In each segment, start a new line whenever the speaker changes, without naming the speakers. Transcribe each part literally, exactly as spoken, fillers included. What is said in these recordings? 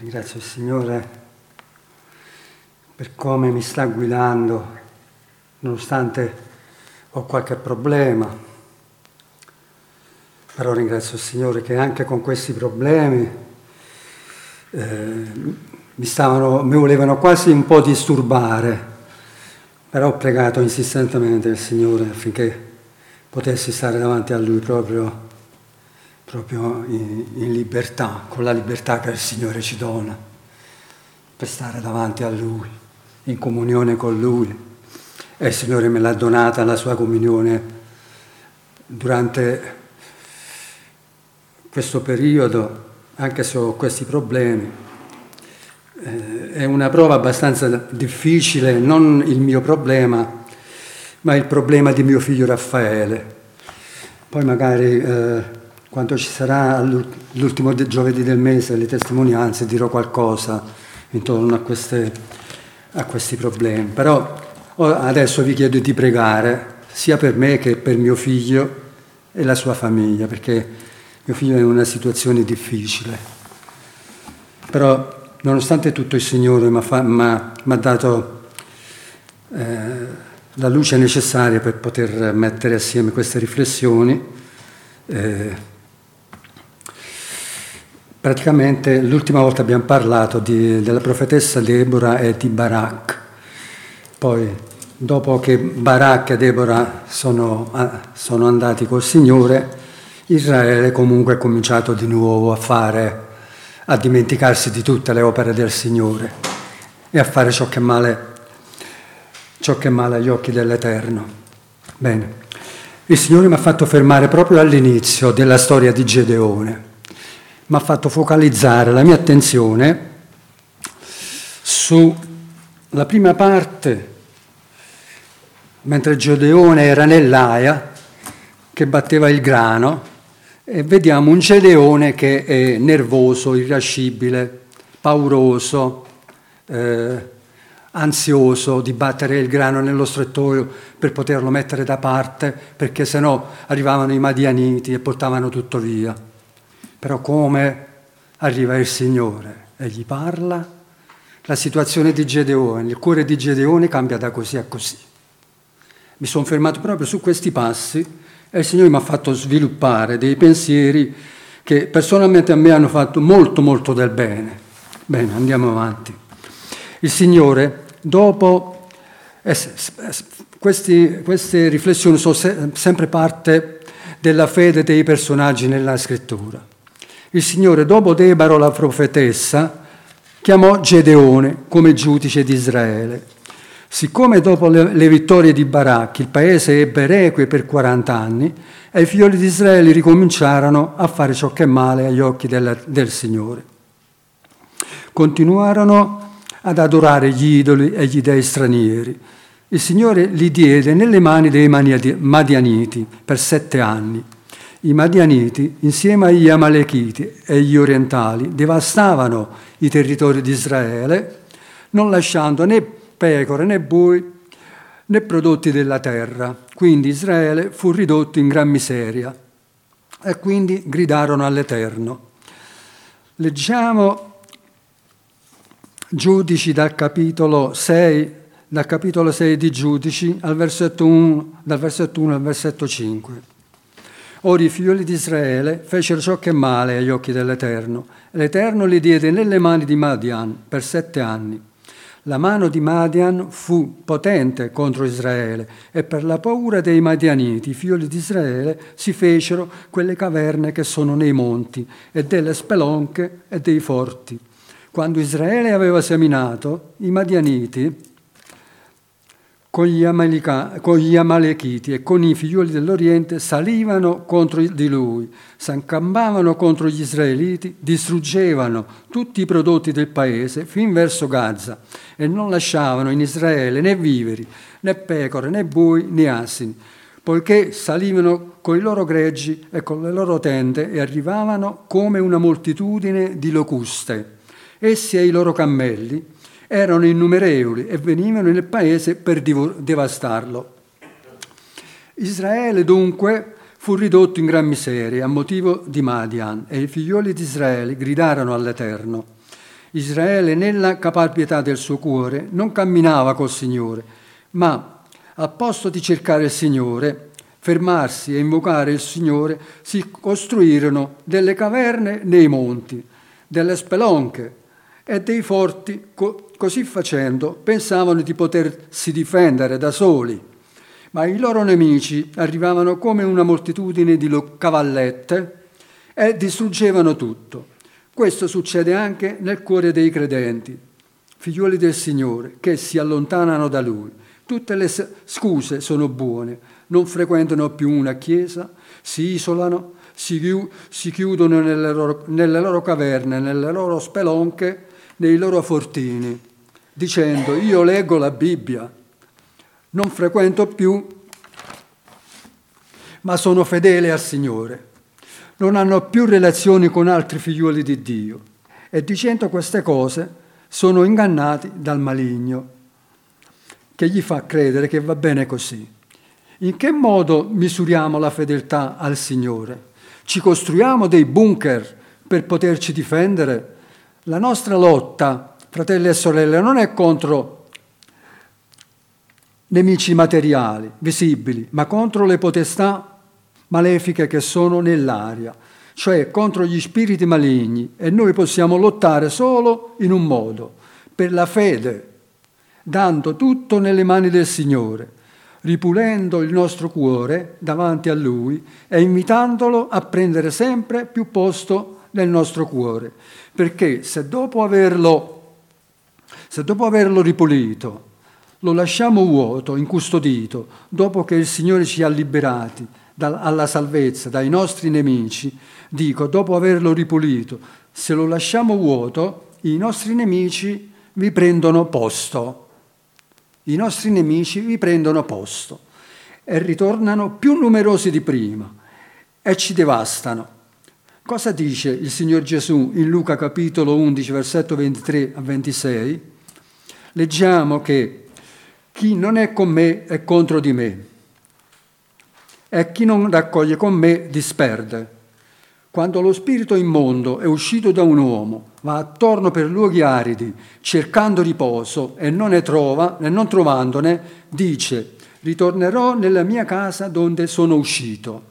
Ringrazio il Signore per come mi sta guidando, nonostante ho qualche problema. Però ringrazio il Signore che anche con questi problemi eh, mi stavano, mi volevano quasi un po' disturbare. Però ho pregato insistentemente il Signore affinché potessi stare davanti a Lui proprio, proprio in, in libertà, con la libertà che il Signore ci dona, per stare davanti a Lui, in comunione con Lui. E il Signore me l'ha donata la sua comunione durante questo periodo, anche se ho questi problemi. Eh, è una prova abbastanza difficile, non il mio problema, ma il problema di mio figlio Raffaele. Poi magari eh, quando ci sarà l'ultimo giovedì del mese le testimonianze dirò qualcosa intorno a, queste, a questi problemi. Però adesso vi chiedo di pregare sia per me che per mio figlio e la sua famiglia, perché mio figlio è in una situazione difficile. Però nonostante tutto il Signore mi ha dato eh, la luce necessaria per poter mettere assieme queste riflessioni. Eh, praticamente l'ultima volta abbiamo parlato di, della profetessa Debora e di Barak. Poi dopo che Barak e Debora sono, sono andati col Signore, Israele comunque ha cominciato di nuovo a fare a dimenticarsi di tutte le opere del Signore e a fare ciò che è male, ciò che è male agli occhi dell'Eterno. Bene, il Signore mi ha fatto fermare proprio all'inizio della storia di Gedeone, mi ha fatto focalizzare la mia attenzione sulla prima parte, mentre Gedeone era nell'aia che batteva il grano. E vediamo un Gedeone che è nervoso, irascibile, pauroso, eh, ansioso di battere il grano nello strettoio per poterlo mettere da parte, perché sennò arrivavano i Madianiti e portavano tutto via. Però come arriva il Signore e gli parla, la situazione di Gedeone, il cuore di Gedeone cambia da così a così. Mi sono fermato proprio su questi passi e il Signore mi ha fatto sviluppare dei pensieri che personalmente a me hanno fatto molto molto del bene. Bene, andiamo avanti. Il Signore, dopo eh, questi, queste riflessioni sono se, sempre parte della fede dei personaggi nella Scrittura. Il Signore, dopo Debora la profetessa, chiamò Gedeone come giudice di Israele. Siccome dopo le, le vittorie di Barak il paese ebbe requie per quaranta anni, e i figlioli di Israele ricominciarono a fare ciò che è male agli occhi del, del Signore. Continuarono ad adorare gli idoli e gli dei stranieri. Il Signore li diede nelle mani dei Madianiti per sette anni. I Madianiti, insieme agli Amalechiti e gli orientali, devastavano i territori di Israele, non lasciando né pecore né bui né prodotti della terra. Quindi Israele fu ridotto in gran miseria e quindi gridarono all'Eterno. Leggiamo Giudici dal capitolo sei, dal capitolo sei di Giudici al versetto uno, dal versetto uno al versetto cinque. Ora i figlioli di Israele fecero ciò che è male agli occhi dell'Eterno e l'Eterno li diede nelle mani di Madian per sette anni. La mano di Madian fu potente contro Israele e per la paura dei Madianiti i figlioli di Israele si fecero quelle caverne che sono nei monti e delle spelonche e dei forti. Quando Israele aveva seminato, i Madianiti con gli, Amaleca, con gli Amalechiti e con i figlioli dell'Oriente salivano contro di lui, s'accampavano contro gli israeliti, distruggevano tutti i prodotti del paese fin verso Gaza e non lasciavano in Israele né viveri, né pecore, né bui, né asini, poiché salivano con i loro greggi e con le loro tende e arrivavano come una moltitudine di locuste. Essi e i loro cammelli erano innumerevoli e venivano nel paese per devastarlo. Israele dunque fu ridotto in gran miseria a motivo di Madian e i figlioli di Israele gridarono all'Eterno. Israele, nella caparbietà del suo cuore, non camminava col Signore, ma al posto di cercare il Signore, fermarsi e invocare il Signore, si costruirono delle caverne nei monti, delle spelonche e dei forti. Co- così facendo pensavano di potersi difendere da soli, ma i loro nemici arrivavano come una moltitudine di lo- cavallette e distruggevano tutto. Questo succede anche nel cuore dei credenti, figliuoli del Signore, che si allontanano da Lui. Tutte le scuse sono buone, non frequentano più una chiesa, si isolano, si, chiu- si chiudono nelle loro, nelle loro caverne, nelle loro spelonche, nei loro fortini, dicendo: io leggo la Bibbia, non frequento più, ma sono fedele al Signore. Non hanno più relazioni con altri figliuoli di Dio e dicendo queste cose sono ingannati dal maligno, che gli fa credere che va bene così. In che modo misuriamo la fedeltà al Signore? Ci costruiamo dei bunker per poterci difendere? La nostra lotta, fratelli e sorelle, non è contro nemici materiali, visibili, ma contro le potestà malefiche che sono nell'aria, cioè contro gli spiriti maligni, e noi possiamo lottare solo in un modo, per la fede, dando tutto nelle mani del Signore, ripulendo il nostro cuore davanti a Lui e invitandolo a prendere sempre più posto nel nostro cuore, perché se dopo averlo, se dopo averlo ripulito lo lasciamo vuoto, incustodito, dopo che il Signore ci ha liberati alla salvezza dai nostri nemici, dico, dopo averlo ripulito, se lo lasciamo vuoto, i nostri nemici vi prendono posto. I nostri nemici vi prendono posto e ritornano più numerosi di prima e ci devastano. Cosa dice il Signor Gesù in Luca capitolo undici, versetto ventitré a ventisei? Leggiamo che chi non è con me è contro di me, e chi non raccoglie con me disperde. Quando lo spirito immondo è uscito da un uomo, va attorno per luoghi aridi, cercando riposo, e non ne trova, e non trovandone, dice: ritornerò nella mia casa donde sono uscito.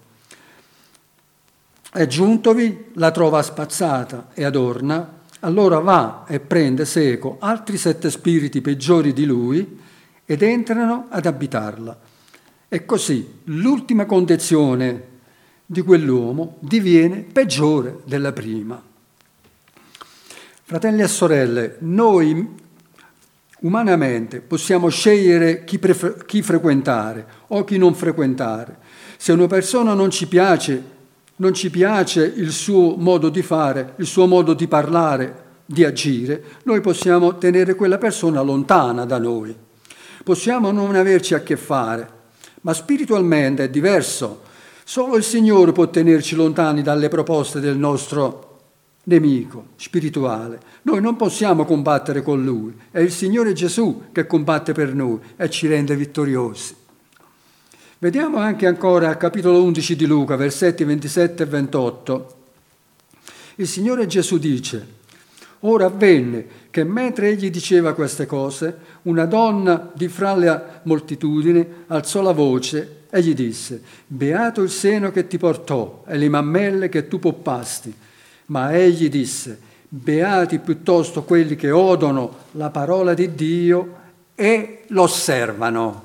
E giuntovi la trova spazzata e adorna, allora va e prende seco altri sette spiriti peggiori di lui ed entrano ad abitarla. E così l'ultima condizione di quell'uomo diviene peggiore della prima. Fratelli e sorelle, noi umanamente possiamo scegliere chi, prefer- chi frequentare o chi non frequentare. Se una persona non ci piace, non ci piace il suo modo di fare, il suo modo di parlare, di agire, noi possiamo tenere quella persona lontana da noi. Possiamo non averci a che fare. Ma spiritualmente è diverso. Solo il Signore può tenerci lontani dalle proposte del nostro nemico spirituale. Noi non possiamo combattere con Lui. È il Signore Gesù che combatte per noi e ci rende vittoriosi. Vediamo anche ancora al capitolo undici di Luca, versetti ventisette e ventotto. Il Signore Gesù dice: ora avvenne che mentre egli diceva queste cose, una donna di fra la moltitudine alzò la voce e gli disse: beato il seno che ti portò e le mammelle che tu poppasti. Ma egli disse: beati piuttosto quelli che odono la parola di Dio e l'osservano.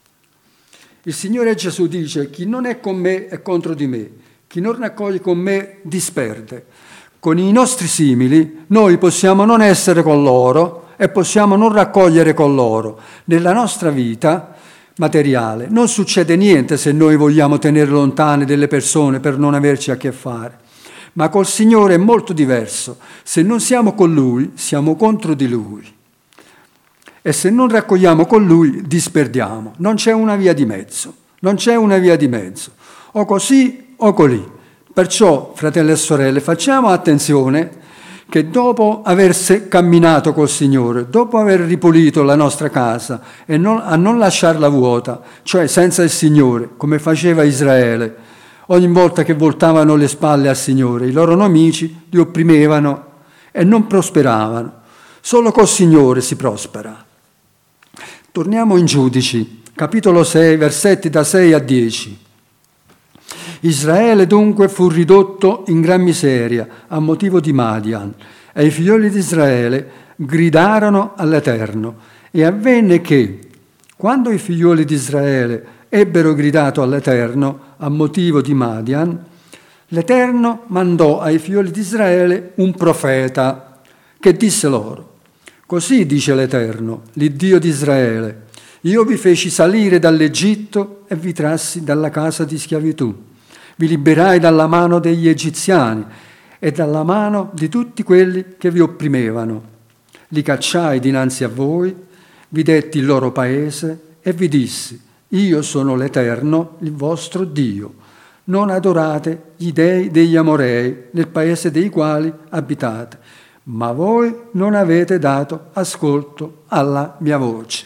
Il Signore Gesù dice: chi non è con me è contro di me, chi non raccoglie con me disperde. Con i nostri simili noi possiamo non essere con loro e possiamo non raccogliere con loro. Nella nostra vita materiale non succede niente se noi vogliamo tenere lontane delle persone per non averci a che fare. Ma col Signore è molto diverso. Se non siamo con Lui, siamo contro di Lui. E se non raccogliamo con Lui, disperdiamo. Non c'è una via di mezzo. Non c'è una via di mezzo. O così o colì. Perciò, fratelli e sorelle, facciamo attenzione che dopo aver camminato col Signore, dopo aver ripulito la nostra casa e non, a non lasciarla vuota, cioè senza il Signore, come faceva Israele, ogni volta che voltavano le spalle al Signore, i loro nemici li opprimevano e non prosperavano. Solo col Signore si prospera. Torniamo in Giudici, capitolo sei, versetti da sei a dieci. Israele dunque fu ridotto in gran miseria a motivo di Madian, e i figlioli di Israele gridarono all'Eterno. E avvenne che, quando i figlioli di Israele ebbero gridato all'Eterno a motivo di Madian, l'Eterno mandò ai figlioli di Israele un profeta che disse loro: così dice l'Eterno, l'Iddio di Israele, io vi feci salire dall'Egitto e vi trassi dalla casa di schiavitù. Vi liberai dalla mano degli egiziani e dalla mano di tutti quelli che vi opprimevano. Li cacciai dinanzi a voi, vi detti il loro paese e vi dissi: io sono l'Eterno, il vostro Dio. Non adorate gli dei degli Amorei nel paese dei quali abitate, ma voi non avete dato ascolto alla mia voce.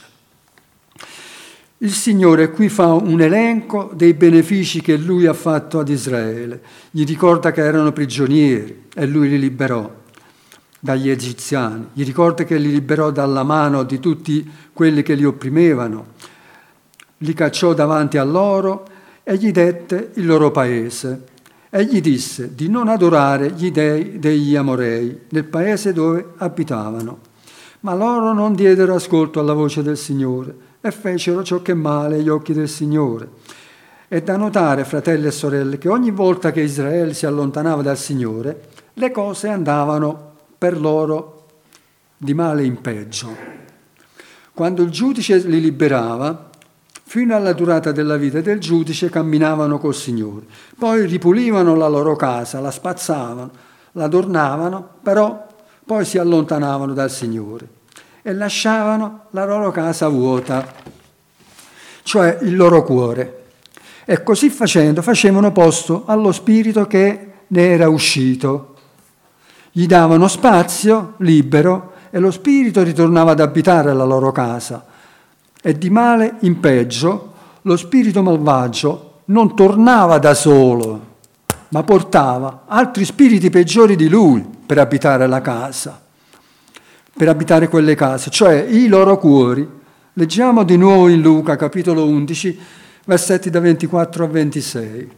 Il Signore qui fa un elenco dei benefici che Lui ha fatto ad Israele. Gli ricorda che erano prigionieri e Lui li liberò dagli egiziani. Gli ricorda che li liberò dalla mano di tutti quelli che li opprimevano. Li cacciò davanti a loro e gli dette il loro paese. E gli disse di non adorare gli dei degli Amorei nel paese dove abitavano. Ma loro non diedero ascolto alla voce del Signore e fecero ciò che è male agli occhi del Signore. È da notare, fratelli e sorelle, che ogni volta che Israele si allontanava dal Signore, le cose andavano per loro di male in peggio. Quando il giudice li liberava, fino alla durata della vita del giudice camminavano col Signore. Poi ripulivano la loro casa, la spazzavano, la adornavano, però poi si allontanavano dal Signore e lasciavano la loro casa vuota, cioè il loro cuore. E così facendo facevano posto allo spirito che ne era uscito. Gli davano spazio libero e lo spirito ritornava ad abitare la loro casa. E di male in peggio lo spirito malvagio non tornava da solo, ma portava altri spiriti peggiori di lui per abitare la casa. Per abitare quelle case, cioè i loro cuori. Leggiamo di nuovo in Luca, capitolo undici, versetti da ventiquattro a ventisei.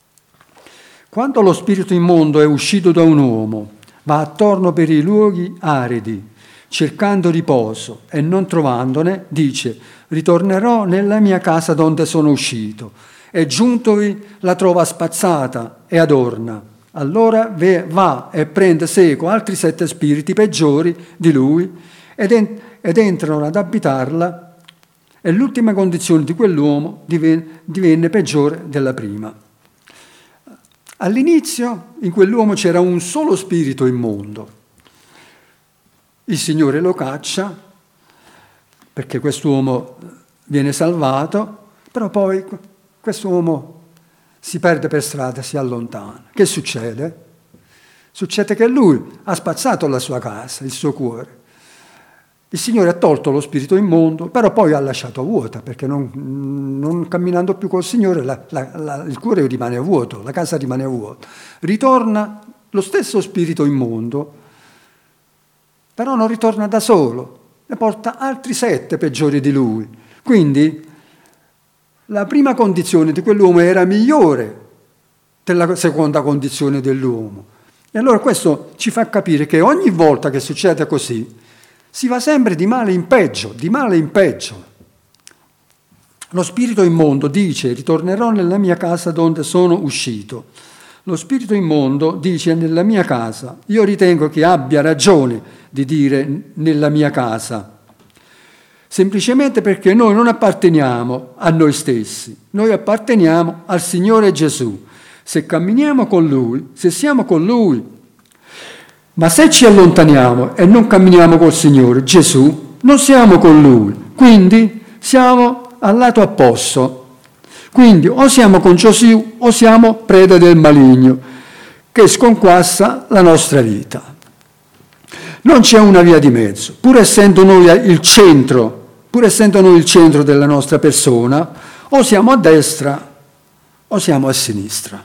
Quando lo spirito immondo è uscito da un uomo, va attorno per i luoghi aridi, cercando riposo e non trovandone, dice: ritornerò nella mia casa donde sono uscito. E giuntovi la trova spazzata e adorna. Allora va e prende seco altri sette spiriti peggiori di lui ed, en- ed entrano ad abitarla, e l'ultima condizione di quell'uomo diven- divenne peggiore della prima. All'inizio in quell'uomo c'era un solo spirito immondo. Il Signore lo caccia perché quest'uomo viene salvato, però poi quest'uomo si perde per strada, si allontana. Che succede? Succede che lui ha spazzato la sua casa, il suo cuore. Il Signore ha tolto lo spirito immondo, però poi ha lasciato vuota, perché non, non camminando più col Signore la, la, la, il cuore rimane vuoto, la casa rimane vuota. Ritorna lo stesso spirito immondo, però non ritorna da solo, ne porta altri sette peggiori di lui. Quindi la prima condizione di quell'uomo era migliore della seconda condizione dell'uomo. E allora questo ci fa capire che ogni volta che succede così, si va sempre di male in peggio, di male in peggio. Lo spirito immondo dice: ritornerò nella mia casa donde sono uscito. Lo spirito immondo dice: nella mia casa. Io ritengo che abbia ragione di dire nella mia casa, semplicemente perché noi non apparteniamo a noi stessi, noi apparteniamo al Signore Gesù. Se camminiamo con Lui, se siamo con Lui, ma se ci allontaniamo e non camminiamo col Signore Gesù, non siamo con Lui, quindi siamo al lato opposto. Quindi o siamo con Gesù o siamo preda del maligno, che sconquassa la nostra vita. Non c'è una via di mezzo, pur essendo noi il centro, pur essendo noi il centro della nostra persona, o siamo a destra o siamo a sinistra.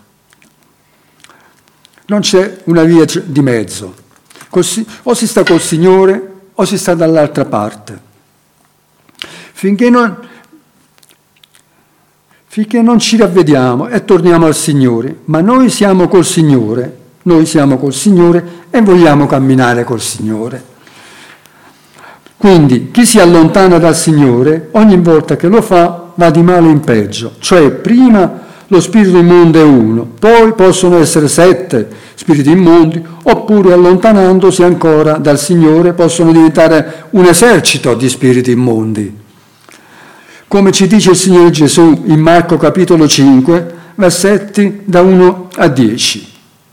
Non c'è una via di mezzo. O si sta col Signore o si sta dall'altra parte. Finché non, finché non ci ravvediamo e torniamo al Signore, ma noi siamo col Signore, noi siamo col Signore e vogliamo camminare col Signore. Quindi chi si allontana dal Signore, ogni volta che lo fa, va di male in peggio. Cioè prima lo spirito immondo è uno, poi possono essere sette spiriti immondi, oppure allontanandosi ancora dal Signore possono diventare un esercito di spiriti immondi. Come ci dice il Signore Gesù in Marco capitolo cinque, versetti da uno a dieci.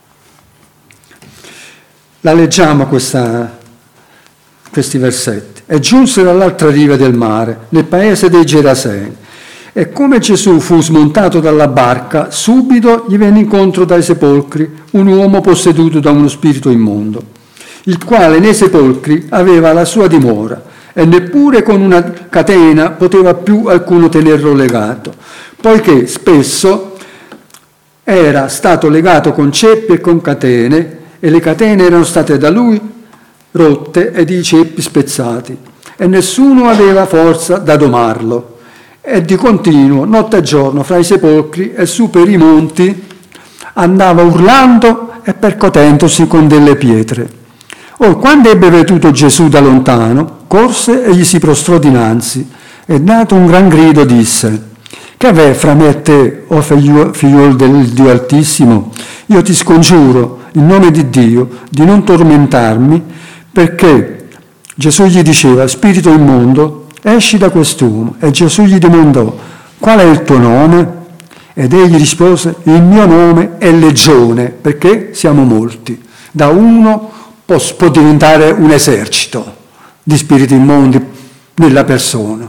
La leggiamo questa, questi versetti. E giunse dall'altra riva del mare, nel paese dei Geraseni. E come Gesù fu smontato dalla barca, subito gli venne incontro dai sepolcri un uomo posseduto da uno spirito immondo, il quale nei sepolcri aveva la sua dimora, e neppure con una catena poteva più alcuno tenerlo legato, poiché spesso era stato legato con ceppi e con catene, e le catene erano state da lui rotte ed i ceppi spezzati, e nessuno aveva forza da domarlo. E di continuo, notte e giorno, fra i sepolcri e su per i monti, andava urlando e percotendosi con delle pietre. Or, quando ebbe veduto Gesù da lontano, corse e gli si prostrò dinanzi, e dato un gran grido disse: che avè fra me e te, o figliuolo del Dio Altissimo? Io ti scongiuro, in nome di Dio, di non tormentarmi, perché Gesù gli diceva: spirito immondo, esci da quest'uomo. E Gesù gli domandò: qual è il tuo nome? Ed egli rispose: il mio nome è Legione, perché siamo molti. Da uno può, può diventare un esercito di spiriti immondi nella persona.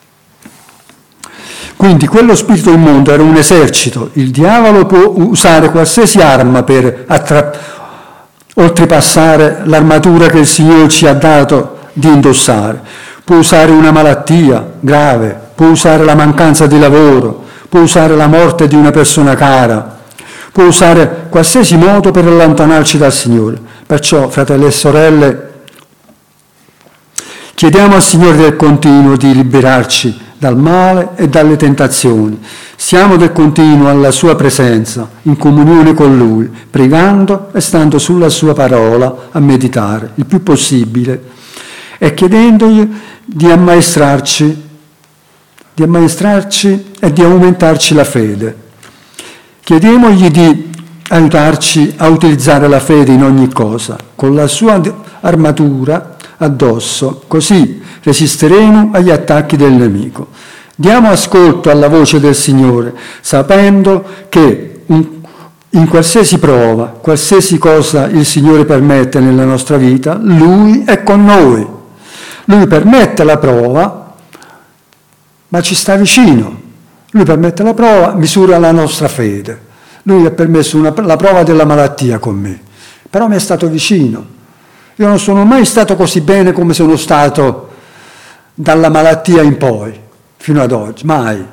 Quindi quello spirito immondo era un esercito. Il diavolo può usare qualsiasi arma per attra- oltrepassare l'armatura che il Signore ci ha dato di indossare. Può usare una malattia grave, può usare la mancanza di lavoro, può usare la morte di una persona cara, può usare qualsiasi modo per allontanarci dal Signore. Perciò, fratelli e sorelle, chiediamo al Signore del continuo di liberarci dal male e dalle tentazioni. Siamo del continuo alla sua presenza, in comunione con Lui, pregando e stando sulla sua parola a meditare il più possibile e chiedendogli di ammaestrarci, di ammaestrarci e di aumentarci la fede. Chiediamogli di aiutarci a utilizzare la fede in ogni cosa, con la sua armatura addosso, così resisteremo agli attacchi del nemico. Diamo ascolto alla voce del Signore, sapendo che in qualsiasi prova, qualsiasi cosa il Signore permette nella nostra vita, Lui è con noi. Lui permette la prova, ma ci sta vicino. Lui permette la prova, misura la nostra fede. Lui ha permesso una, la prova della malattia con me, però mi è stato vicino. Io non sono mai stato così bene come sono stato dalla malattia in poi, fino ad oggi, mai.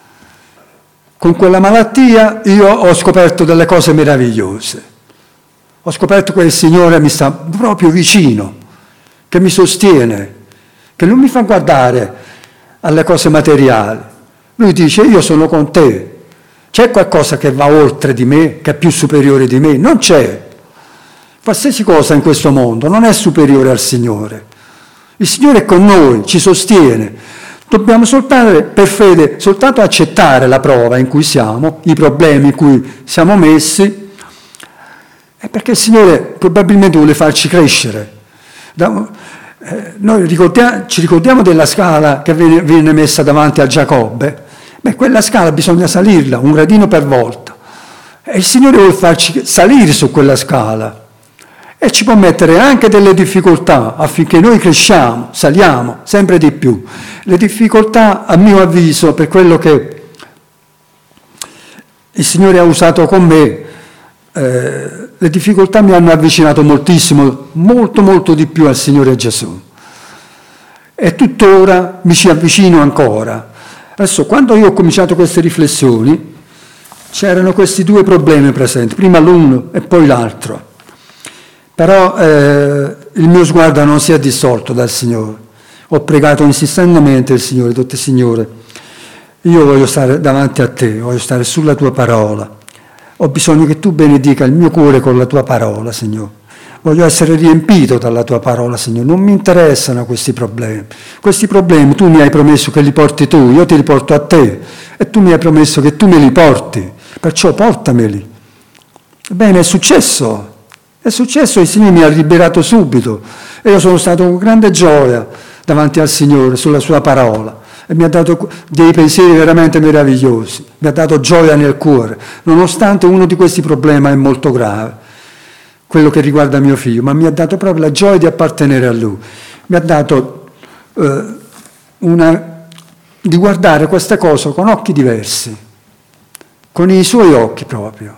Con quella malattia io ho scoperto delle cose meravigliose. Ho scoperto che il Signore mi sta proprio vicino, che mi sostiene, che non mi fa guardare alle cose materiali. Lui dice: io sono con te. C'è qualcosa che va oltre di me, che è più superiore di me? Non c'è. Qualsiasi cosa in questo mondo non è superiore al Signore. Il Signore è con noi, ci sostiene. Dobbiamo soltanto, per fede, soltanto accettare la prova in cui siamo, i problemi in cui siamo messi, è perché il Signore probabilmente vuole farci crescere. Da, eh, noi ricordiamo, ci ricordiamo della scala che viene, viene messa davanti a Giacobbe. Beh, quella scala bisogna salirla, un gradino per volta. E il Signore vuole farci salire su quella scala. E ci può mettere anche delle difficoltà affinché noi cresciamo, saliamo sempre di più. Le difficoltà, a mio avviso, per quello che il Signore ha usato con me, eh, le difficoltà mi hanno avvicinato moltissimo, molto molto di più al Signore Gesù. E tuttora mi ci avvicino ancora. Adesso, quando io ho cominciato queste riflessioni, c'erano questi due problemi presenti, prima l'uno e poi l'altro. Però eh, il mio sguardo non sia distolto dal Signore. Ho pregato insistentemente il Signore, ho detto: Signore, io voglio stare davanti a te, voglio stare sulla tua parola. Ho bisogno che tu benedica il mio cuore con la tua parola, Signore. Voglio essere riempito dalla tua parola, Signore. Non mi interessano questi problemi. Questi problemi tu mi hai promesso che li porti tu, io ti li porto a te. E tu mi hai promesso che tu me li porti, perciò portameli. Bene, è successo. È successo, il Signore mi ha liberato subito. E io sono stato con grande gioia davanti al Signore, sulla sua parola. E mi ha dato dei pensieri veramente meravigliosi. Mi ha dato gioia nel cuore, nonostante uno di questi problemi è molto grave, quello che riguarda mio figlio, ma mi ha dato proprio la gioia di appartenere a lui. Mi ha dato eh, una, di guardare questa cosa con occhi diversi, con i suoi occhi proprio.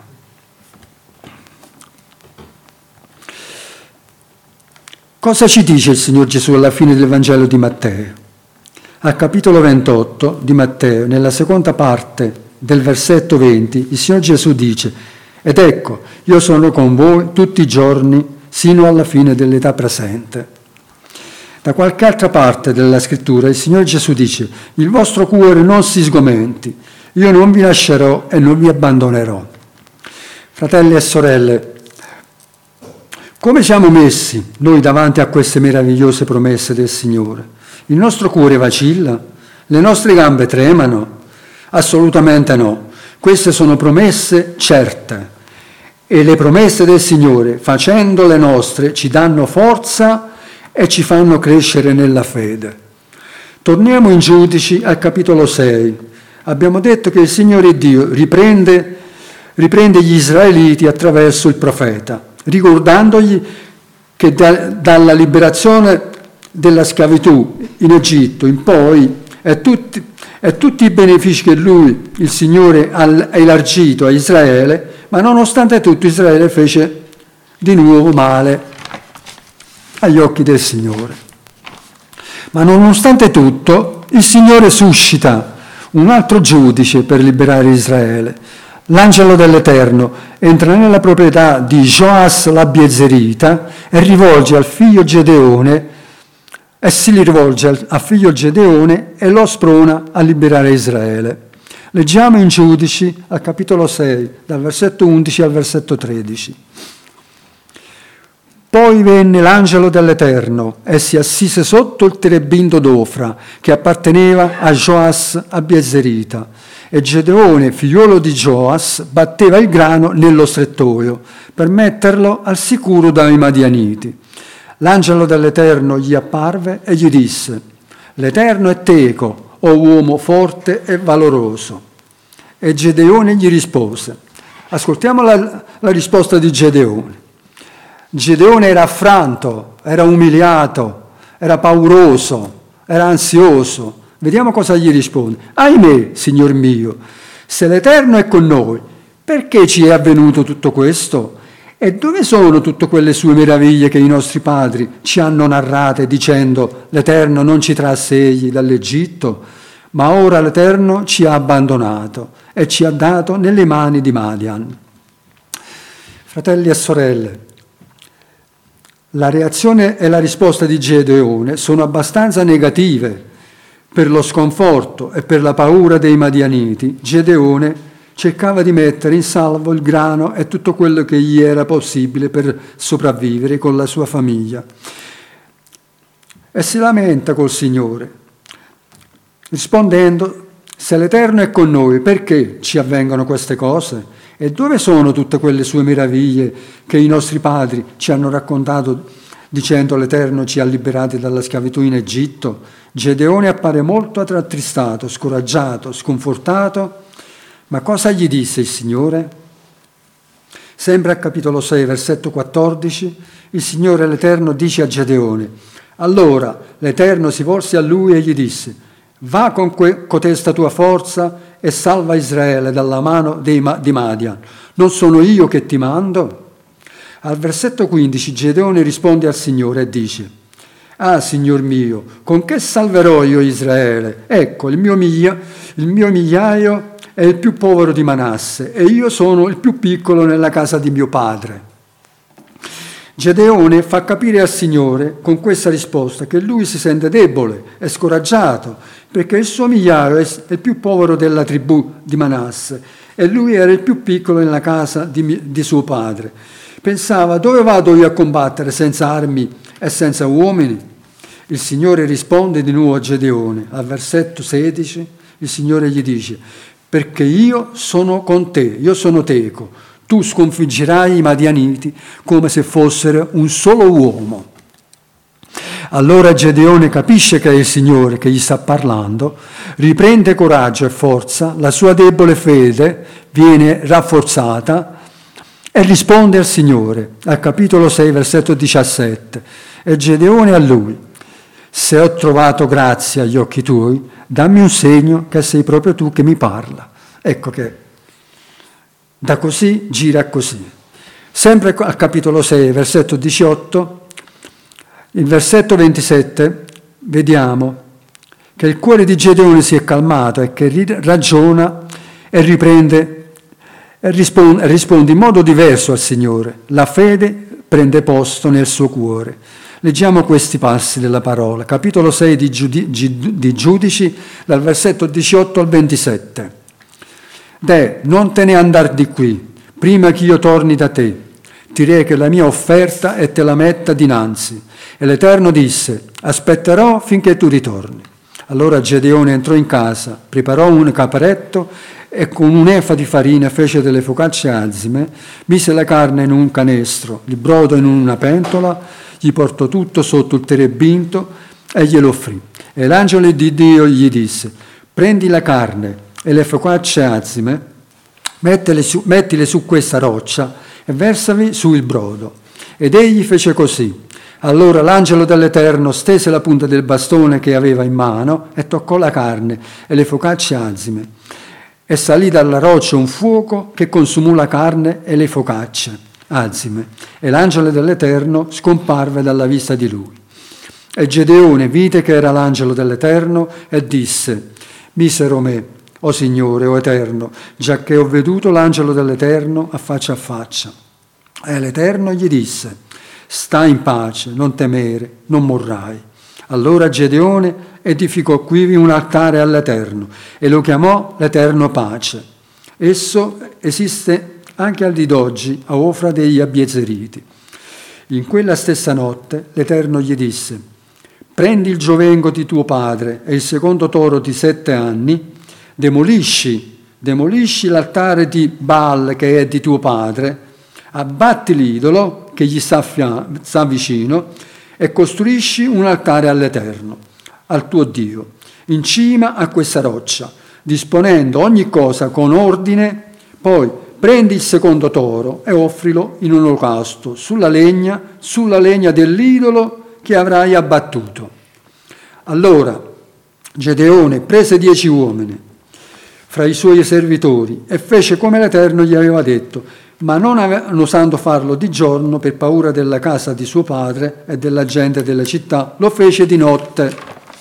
Cosa ci dice il Signor Gesù alla fine del Vangelo di Matteo? Al capitolo ventotto di Matteo, nella seconda parte del versetto venti, il Signor Gesù dice: ed ecco, io sono con voi tutti i giorni sino alla fine dell'età presente. Da qualche altra parte della scrittura il Signor Gesù dice: il vostro cuore non si sgomenti, io non vi lascerò e non vi abbandonerò. Fratelli e sorelle, come siamo messi noi davanti a queste meravigliose promesse del Signore? Il nostro cuore vacilla? Le nostre gambe tremano? Assolutamente no. Queste sono promesse certe. E le promesse del Signore, facendo le nostre, ci danno forza e ci fanno crescere nella fede. Torniamo in Giudici al capitolo sei. Abbiamo detto che il Signore Dio riprende, riprende gli israeliti attraverso il profeta, ricordandogli che da, dalla liberazione della schiavitù in Egitto in poi e tutti, e tutti i benefici che lui, il Signore, ha elargito a Israele, ma nonostante tutto Israele fece di nuovo male agli occhi del Signore. Ma nonostante tutto il Signore suscita un altro giudice per liberare Israele. L'angelo dell'Eterno entra nella proprietà di Joas l'Abiezerita e rivolge al figlio Gedeone e si rivolge al, al figlio Gedeone e lo sprona a liberare Israele. Leggiamo in Giudici al capitolo sei, dal versetto undici al versetto tredici. Poi venne l'angelo dell'Eterno e si assise sotto il terebinto d'Ofra che apparteneva a Joas Abiezerita. E Gedeone, figliuolo di Joas, batteva il grano nello strettoio per metterlo al sicuro dai Madianiti. L'angelo dell'Eterno gli apparve e gli disse: l'Eterno è teco, o uomo forte e valoroso. E Gedeone gli rispose. Ascoltiamo la, la risposta di Gedeone. Gedeone era affranto, era umiliato, era pauroso, era ansioso. Vediamo cosa gli risponde. Ahimè, Signor mio, se l'Eterno è con noi, perché ci è avvenuto tutto questo? E dove sono tutte quelle sue meraviglie che i nostri padri ci hanno narrate dicendo: l'Eterno non ci trasse egli dall'Egitto, ma ora l'Eterno ci ha abbandonato e ci ha dato nelle mani di Madian. Fratelli e sorelle, la reazione e la risposta di Gedeone sono abbastanza negative. Per lo sconforto e per la paura dei Madianiti, Gedeone cercava di mettere in salvo il grano e tutto quello che gli era possibile per sopravvivere con la sua famiglia. E si lamenta col Signore, rispondendo: se l'Eterno è con noi, perché ci avvengono queste cose? E dove sono tutte quelle sue meraviglie che i nostri padri ci hanno raccontato dicendo: l'Eterno ci ha liberati dalla schiavitù in Egitto? Gedeone appare molto rattristato, scoraggiato, sconfortato. Ma cosa gli disse il Signore? Sempre al capitolo sei, versetto quattordici, il Signore l'Eterno dice a Gedeone: allora l'Eterno si volse a lui e gli disse: va con que- cotesta tua forza e salva Israele dalla mano dei Ma- di Madian. Non sono io che ti mando? Al versetto quindici Gedeone risponde al Signore e dice: ah, Signor mio, con che salverò io Israele? Ecco, il mio, miglia- il mio migliaio è il più povero di Manasse e io sono il più piccolo nella casa di mio padre. Gedeone fa capire al Signore con questa risposta che lui si sente debole e scoraggiato perché il suo migliaio è il più povero della tribù di Manasse e lui era il più piccolo nella casa di, di suo padre. Pensava: dove vado io a combattere senza armi e senza uomini? Il Signore risponde di nuovo a Gedeone. Al versetto sedici il Signore gli dice: perché io sono con te, io sono teco. Tu sconfiggerai i Madianiti come se fossero un solo uomo. Allora Gedeone capisce che è il Signore che gli sta parlando, riprende coraggio e forza, la sua debole fede viene rafforzata e risponde al Signore. Al capitolo sei, versetto diciassette. E Gedeone a lui: se ho trovato grazia agli occhi tuoi, dammi un segno che sei proprio tu che mi parla. Ecco che da così gira così. Sempre al capitolo sei, versetto diciotto, il versetto ventisette, vediamo che il cuore di Gedeone si è calmato e che ragiona e riprende e risponde, risponde in modo diverso al Signore. La fede prende posto nel suo cuore. Leggiamo questi passi della parola, capitolo sei di, Giudi, di Giudici, dal versetto diciotto al ventisette. Deh, non te ne andar di qui, prima che io torni da te. Ti reco la mia offerta e te la metta dinanzi. E l'Eterno disse: aspetterò finché tu ritorni. Allora Gedeone entrò in casa, preparò un capretto e con un'efa di farina fece delle focacce azime, mise la carne in un canestro, il brodo in una pentola, gli portò tutto sotto il terebinto e glielo offrì. E l'angelo di Dio gli disse: prendi la carne e le focacce azime, mettile su, mettile su questa roccia e versavi su il brodo. Ed egli fece così. Allora l'angelo dell'Eterno stese la punta del bastone che aveva in mano e toccò la carne e le focacce azime. E salì dalla roccia un fuoco che consumò la carne e le focacce azime. E l'angelo dell'Eterno scomparve dalla vista di lui. E Gedeone vide che era l'angelo dell'Eterno e disse: misero me, o Signore, o Eterno, giacché ho veduto l'angelo dell'Eterno a faccia a faccia. E l'Eterno gli disse: sta in pace, non temere, non morrai. Allora Gedeone edificò quivi un altare all'Eterno e lo chiamò l'Eterno Pace. Esso esiste anche al di d'oggi a Ofra degli Abiezeriti. In quella stessa notte l'Eterno gli disse: prendi il giovenco di tuo padre e il secondo toro di sette anni, demolisci, demolisci l'altare di Baal che è di tuo padre, abbatti l'idolo che gli sta, fia- sta vicino e costruisci un altare all'Eterno, al tuo Dio, in cima a questa roccia, disponendo ogni cosa con ordine. Poi prendi il secondo toro e offrilo in un olocausto sulla legna, sulla legna dell'idolo che avrai abbattuto. Allora Gedeone prese dieci uomini fra i suoi servitori e fece come l'Eterno gli aveva detto, ma non osando farlo di giorno per paura della casa di suo padre e della gente della città, lo fece di notte.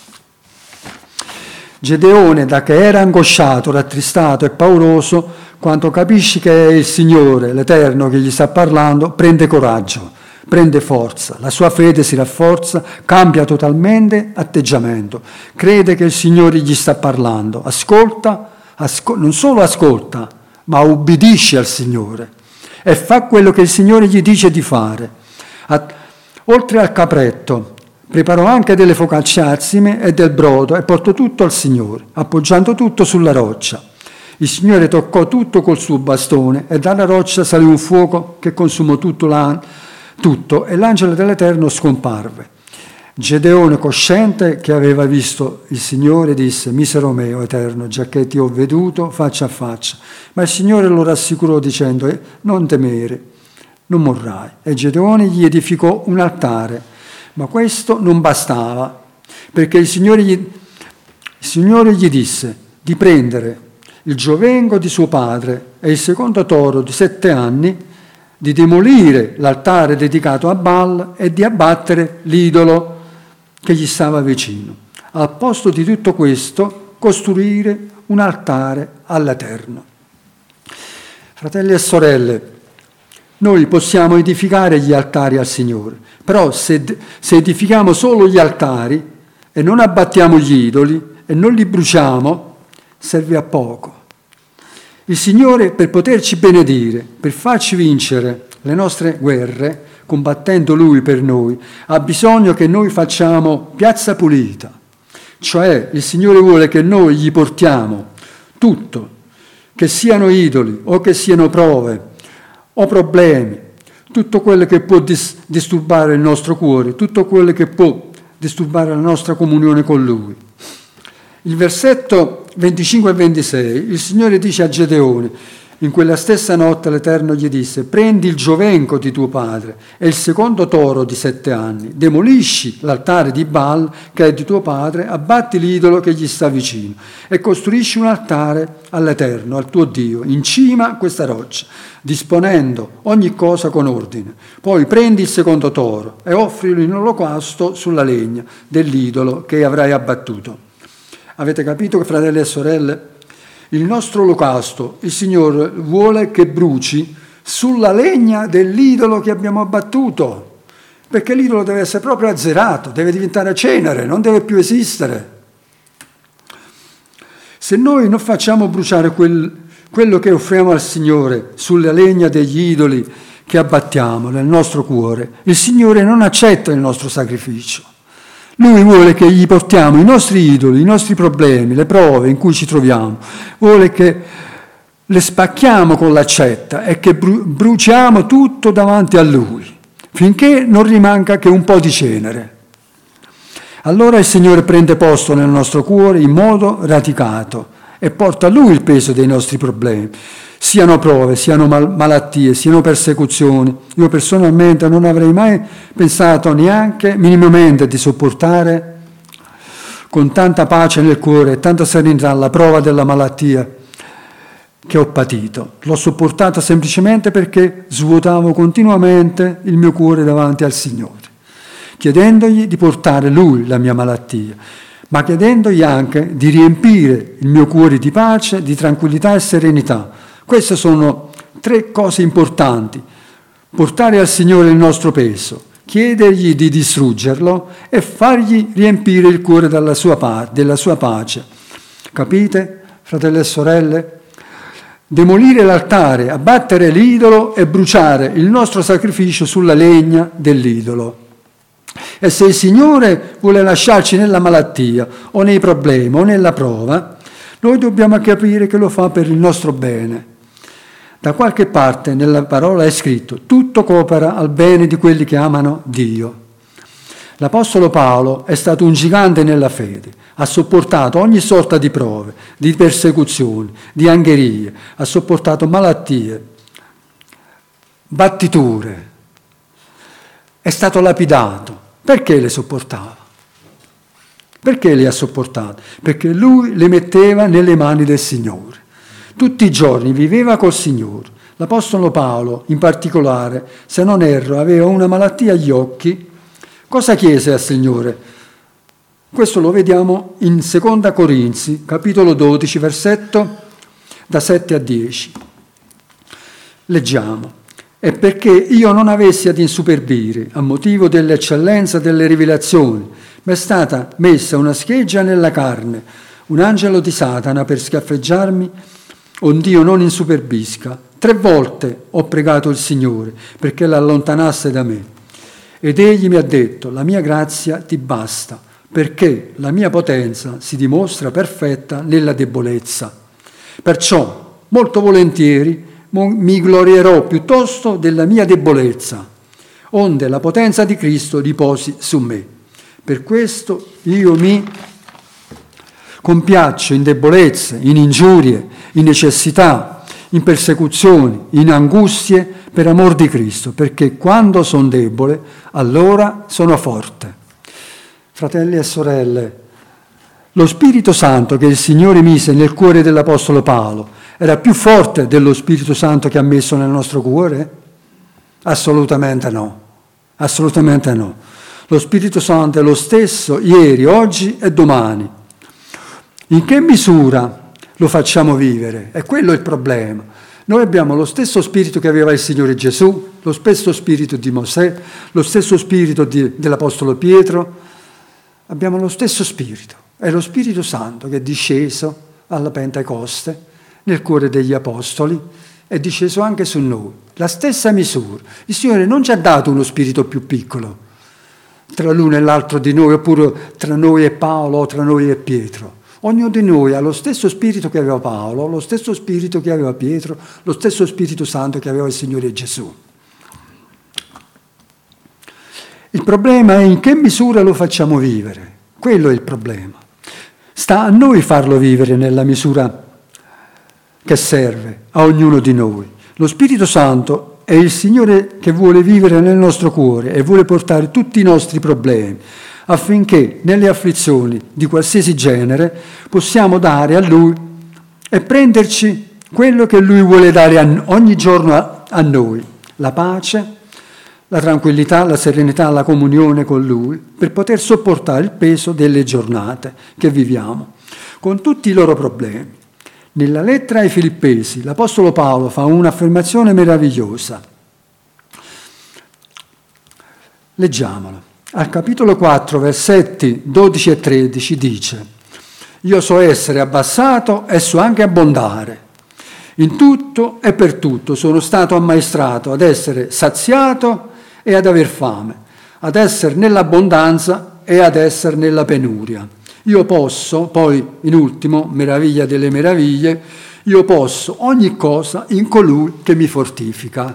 Gedeone, da che era angosciato, rattristato e pauroso, quando capisce che è il Signore, l'Eterno, che gli sta parlando, prende coraggio, prende forza, la sua fede si rafforza, cambia totalmente atteggiamento, crede che il Signore gli sta parlando, ascolta, ascol- non solo ascolta, ma ubbidisce al Signore e fa quello che il Signore gli dice di fare. A- oltre al capretto, preparò anche delle focacce azime e del brodo e portò tutto al Signore, appoggiando tutto sulla roccia. Il Signore toccò tutto col suo bastone e dalla roccia salì un fuoco che consumò tutto, la, tutto e l'angelo dell'Eterno scomparve. Gedeone, cosciente che aveva visto il Signore, disse: misero me, o Eterno, giacché ti ho veduto faccia a faccia. Ma il Signore lo rassicurò dicendo: eh, non temere, non morrai. E Gedeone gli edificò un altare, ma questo non bastava, perché il Signore gli, il Signore gli disse di prendere il giovenco di suo padre e il secondo toro di sette anni, di demolire l'altare dedicato a Baal e di abbattere l'idolo che gli stava vicino. Al posto di tutto questo, costruire un altare all'Eterno. Fratelli e sorelle, Noi possiamo edificare gli altari al Signore, però se, se edifichiamo solo gli altari e non abbattiamo gli idoli e non li bruciamo, serve a poco. Il Signore, per poterci benedire, per farci vincere le nostre guerre, combattendo Lui per noi, ha bisogno che noi facciamo piazza pulita. Cioè il Signore vuole che noi gli portiamo tutto, che siano idoli o che siano prove o problemi, tutto quello che può dis- disturbare il nostro cuore, tutto quello che può disturbare la nostra comunione con Lui. Il versetto venticinque e ventisei, il Signore dice a Gedeone: in quella stessa notte l'Eterno gli disse: prendi il giovenco di tuo padre e il secondo toro di sette anni, demolisci l'altare di Baal che è di tuo padre, abbatti l'idolo che gli sta vicino e costruisci un altare all'Eterno, al tuo Dio, in cima a questa roccia, disponendo ogni cosa con ordine. Poi prendi il secondo toro e offrilo in olocausto sulla legna dell'idolo che avrai abbattuto. Avete capito, fratelli e sorelle? Il nostro olocausto, il Signore vuole che bruci sulla legna dell'idolo che abbiamo abbattuto, perché l'idolo deve essere proprio azzerato, deve diventare cenere, non deve più esistere. Se noi non facciamo bruciare quel, quello che offriamo al Signore sulla legna degli idoli che abbattiamo nel nostro cuore, il Signore non accetta il nostro sacrificio. Lui vuole che gli portiamo i nostri idoli, i nostri problemi, le prove in cui ci troviamo. Vuole che le spacchiamo con l'accetta e che bruciamo tutto davanti a Lui, finché non rimanga che un po' di cenere. Allora il Signore prende posto nel nostro cuore in modo radicato e porta a Lui il peso dei nostri problemi. Siano prove, siano mal- malattie, siano persecuzioni. Io personalmente non avrei mai pensato neanche minimamente di sopportare con tanta pace nel cuore e tanta serenità la prova della malattia che ho patito. L'ho sopportata semplicemente perché svuotavo continuamente il mio cuore davanti al Signore, chiedendogli di portare Lui la mia malattia, ma chiedendogli anche di riempire il mio cuore di pace, di tranquillità e serenità. Queste sono tre cose importanti: portare al Signore il nostro peso, chiedergli di distruggerlo e fargli riempire il cuore della sua, pa- della sua pace. Capite, fratelli e sorelle? Demolire l'altare, abbattere l'idolo e bruciare il nostro sacrificio sulla legna dell'idolo. E se il Signore vuole lasciarci nella malattia o nei problemi o nella prova, noi dobbiamo capire che lo fa per il nostro bene. Da qualche parte nella parola è scritto: tutto coopera al bene di quelli che amano Dio. L'Apostolo Paolo è stato un gigante nella fede, ha sopportato ogni sorta di prove, di persecuzioni, di angherie, ha sopportato malattie, battiture, è stato lapidato. Perché le sopportava? Perché le ha sopportate? Perché lui le metteva nelle mani del Signore. Tutti i giorni viveva col Signore. L'Apostolo Paolo, in particolare, se non erro, aveva una malattia agli occhi. Cosa chiese al Signore? Questo lo vediamo in Seconda Corinzi, capitolo dodici, versetto da sette a dieci. Leggiamo. E perché io non avessi ad insuperbire a motivo dell'eccellenza delle rivelazioni, mi è stata messa una scheggia nella carne, un angelo di Satana per schiaffeggiarmi, ond'io non insuperbisca. Tre volte ho pregato il Signore perché l'allontanasse da me. Ed egli mi ha detto: la mia grazia ti basta, perché la mia potenza si dimostra perfetta nella debolezza. Perciò, molto volentieri, mi glorierò piuttosto della mia debolezza, onde la potenza di Cristo riposi su me. Per questo io mi compiaccio in debolezze, in ingiurie, in necessità, in persecuzioni, in angustie per amor di Cristo, perché quando sono debole, allora sono forte. Fratelli e sorelle, lo Spirito Santo che il Signore mise nel cuore dell'Apostolo Paolo era più forte dello Spirito Santo che ha messo nel nostro cuore? Assolutamente no, assolutamente no. Lo Spirito Santo è lo stesso ieri, oggi e domani. In che misura lo facciamo vivere? È quello il problema. Noi abbiamo lo stesso spirito che aveva il Signore Gesù, lo stesso spirito di Mosè, lo stesso spirito di, dell'Apostolo Pietro. Abbiamo lo stesso spirito. È lo Spirito Santo che è disceso alla Pentecoste, nel cuore degli Apostoli, è disceso anche su noi. La stessa misura. Il Signore non ci ha dato uno spirito più piccolo tra l'uno e l'altro di noi, oppure tra noi e Paolo o tra noi e Pietro. Ognuno di noi ha lo stesso spirito che aveva Paolo, lo stesso spirito che aveva Pietro, lo stesso Spirito Santo che aveva il Signore Gesù. Il problema è in che misura lo facciamo vivere. Quello è il problema. Sta a noi farlo vivere nella misura che serve a ognuno di noi. Lo Spirito Santo è il Signore che vuole vivere nel nostro cuore e vuole portare tutti i nostri problemi, affinché nelle afflizioni di qualsiasi genere possiamo dare a Lui e prenderci quello che Lui vuole dare a, ogni giorno a, a noi, la pace, la tranquillità, la serenità, la comunione con Lui, per poter sopportare il peso delle giornate che viviamo, con tutti i loro problemi. Nella lettera ai Filippesi l'Apostolo Paolo fa un'affermazione meravigliosa. Leggiamola. Al capitolo quattro, versetti dodici e tredici dice: io so essere abbassato e so anche abbondare. In tutto e per tutto sono stato ammaestrato ad essere saziato e ad aver fame, ad essere nell'abbondanza e ad essere nella penuria. Io posso, poi in ultimo, meraviglia delle meraviglie, io posso ogni cosa in colui che mi fortifica.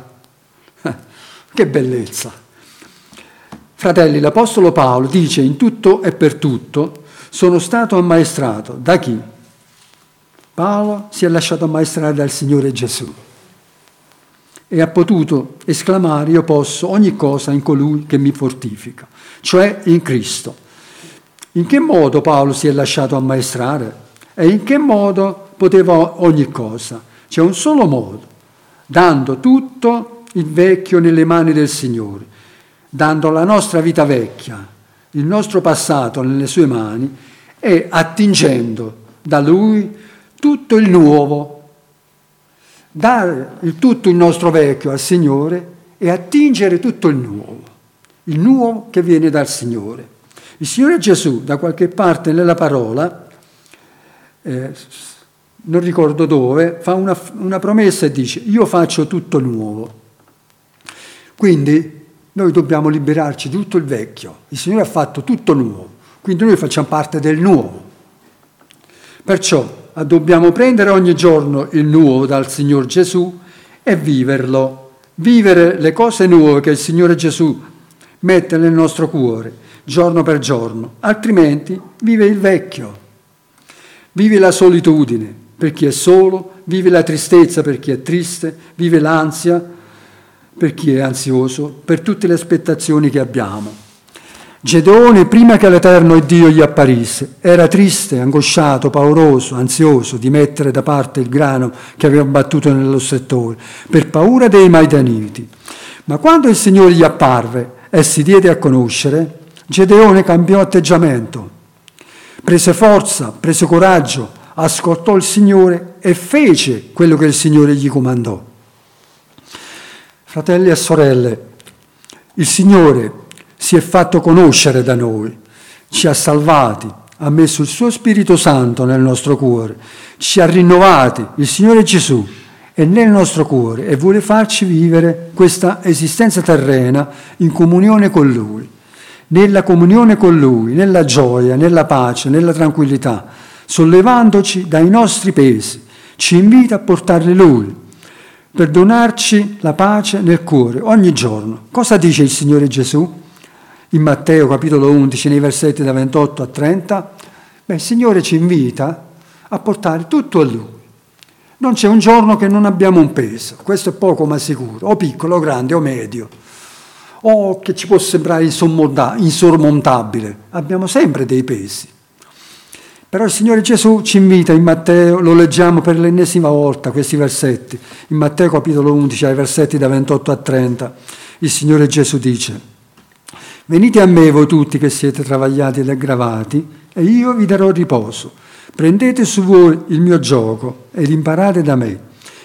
Che bellezza! Fratelli, l'Apostolo Paolo dice in tutto e per tutto sono stato ammaestrato. Da chi? Paolo si è lasciato ammaestrare dal Signore Gesù e ha potuto esclamare io posso ogni cosa in colui che mi fortifica, cioè in Cristo. In che modo Paolo si è lasciato ammaestrare? E in che modo poteva ogni cosa? C'è un solo modo, dando tutto il vecchio nelle mani del Signore, dando la nostra vita vecchia, il nostro passato nelle sue mani e attingendo da Lui tutto il nuovo, dare il, tutto il nostro vecchio al Signore e attingere tutto il nuovo, il nuovo che viene dal Signore. Il Signore Gesù, da qualche parte nella parola, eh, non ricordo dove, fa una, una promessa e dice io faccio tutto nuovo. Quindi noi dobbiamo liberarci di tutto il vecchio. Il Signore ha fatto tutto nuovo, quindi noi facciamo parte del nuovo. Perciò dobbiamo prendere ogni giorno il nuovo dal Signor Gesù e viverlo, vivere le cose nuove che il Signore Gesù mette nel nostro cuore, giorno per giorno, altrimenti vive il vecchio, vive la solitudine per chi è solo, vive la tristezza per chi è triste, vive l'ansia per chi è ansioso, per tutte le aspettazioni che abbiamo. Gedeone, prima che l'Eterno Dio gli apparisse, era triste, angosciato, pauroso, ansioso di mettere da parte il grano che aveva battuto nello settore, per paura dei Maidaniti. Ma quando il Signore gli apparve e si diede a conoscere, Gedeone cambiò atteggiamento, prese forza, prese coraggio, ascoltò il Signore e fece quello che il Signore gli comandò. Fratelli e sorelle, il Signore si è fatto conoscere da noi, ci ha salvati, ha messo il suo Spirito Santo nel nostro cuore, ci ha rinnovati, il Signore Gesù è nel nostro cuore e vuole farci vivere questa esistenza terrena in comunione con Lui. Nella comunione con Lui, nella gioia, nella pace, nella tranquillità, sollevandoci dai nostri pesi, ci invita a portarli Lui, per donarci la pace nel cuore ogni giorno. Cosa dice il Signore Gesù? In Matteo capitolo undici, nei versetti da ventotto a trenta, beh, il Signore ci invita a portare tutto a Lui. Non c'è un giorno che non abbiamo un peso, questo è poco ma sicuro, o piccolo, o grande, o medio, o che ci può sembrare insormontabile. Abbiamo sempre dei pesi. Però il Signore Gesù ci invita in Matteo, lo leggiamo per l'ennesima volta questi versetti, in Matteo capitolo undici, ai versetti da ventotto a trenta, il Signore Gesù dice: venite a me voi tutti che siete travagliati ed aggravati, e io vi darò riposo. Prendete su voi il mio giogo ed imparate da me,